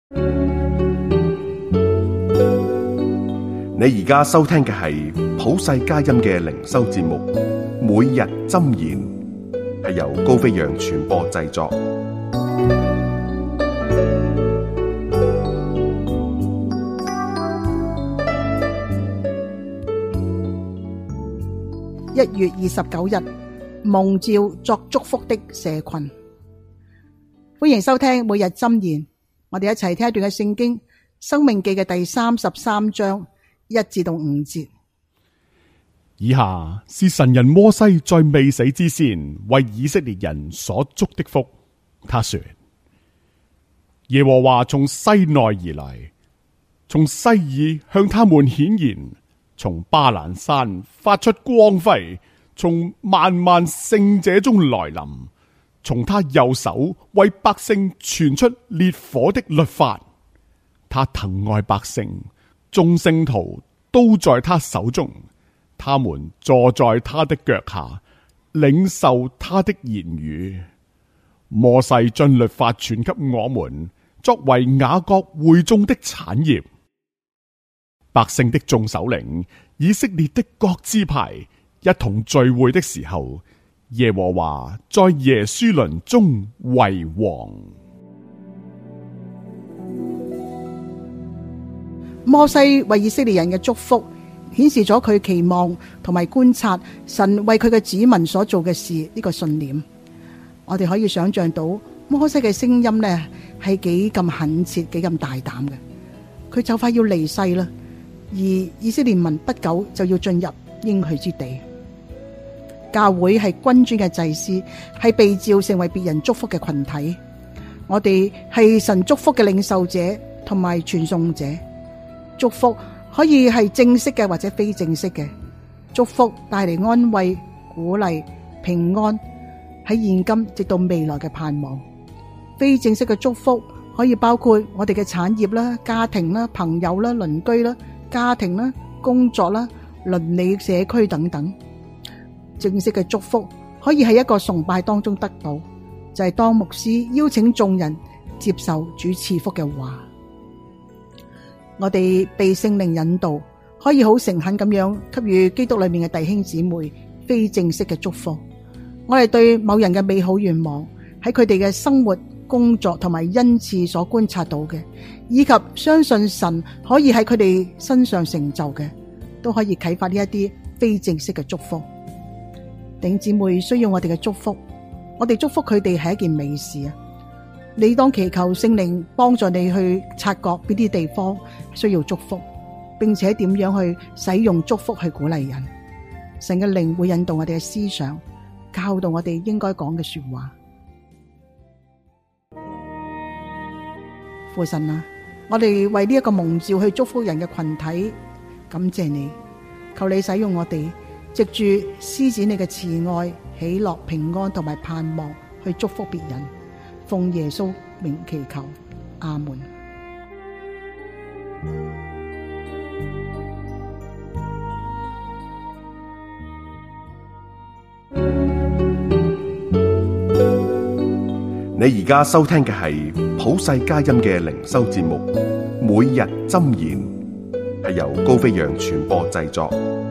你而家收聽嘅係普世佳音嘅靈修節目，每日箴言，係由高飛揚傳播製作。 1月29日，蒙召作祝福的社群。歡迎收聽每日箴言，我哋一齊聽一段嘅聖經《申命記》嘅第33章1至5節。 以下是神人摩西在未死之前為以色列人所祝的福。他說：耶和華從西奈而來，從西珥向他們顯現，從巴蘭山發出光輝，從萬萬聖者中來臨，從他右手為百姓傳出烈火的律法。他疼愛百姓，眾聖徒都在他手中，他們坐在他的腳下，領受他的言語。摩西將律法傳給我們，作為雅各會眾的產業。百姓的眾首領，以色列的各支派一同聚會的時候，耶和華在耶書崙中為王。 摩西為以色列人嘅祝福，顯示咗佢期望同埋觀察神為佢嘅子民所做嘅事呢個信念。我哋可以想象到摩西嘅聲音呢係幾咁懇切，幾咁大膽嘅。佢就快要離世啦，而以色列民不久就要進入應許之地。教會係君尊嘅祭司，係被召成為別人祝福嘅群體。我哋係神祝福嘅領受者同埋傳送者。祝福可以係正式嘅或者非正式嘅。祝福帶嚟安慰、鼓勵、平安，喺現今直到未來嘅盼望。非正式嘅祝福可以包括我哋嘅產業啦、家庭啦、朋友啦、鄰居啦、家庭啦、工作啦、鄰里社區等等。正式嘅祝福可以喺一個崇拜當中得到，就係當牧師邀請眾人接受主賜福嘅話。我哋被聖靈引導，可以好誠懇咁樣給予基督裏面嘅弟兄姊妹非正式嘅祝福。我哋對某人嘅美好願望，喺佢哋嘅生活、工作同埋恩賜所觀察到嘅，以及相信神可以喺佢哋身上成就嘅，都可以啟發呢一啲非正式嘅祝福。弟兄姊妹需要我哋嘅祝福，我哋祝福佢哋係一件美事啊！你當祈求聖靈幫助你去察覺邊啲地方需要祝福，並且點樣去使用祝福去鼓勵人。神嘅靈會引導我哋嘅思想，教導我哋應該講嘅說話。父神啊，我哋為呢一個蒙召去祝福人嘅群體，感謝你，求你使用我哋，藉住施展你嘅慈愛、喜樂、平安同埋盼望去祝福別人。奉耶穌名祈求，阿門。 你而家收聽嘅係普世佳音嘅靈修節目，每日箴言，係由高飛揚傳播製作。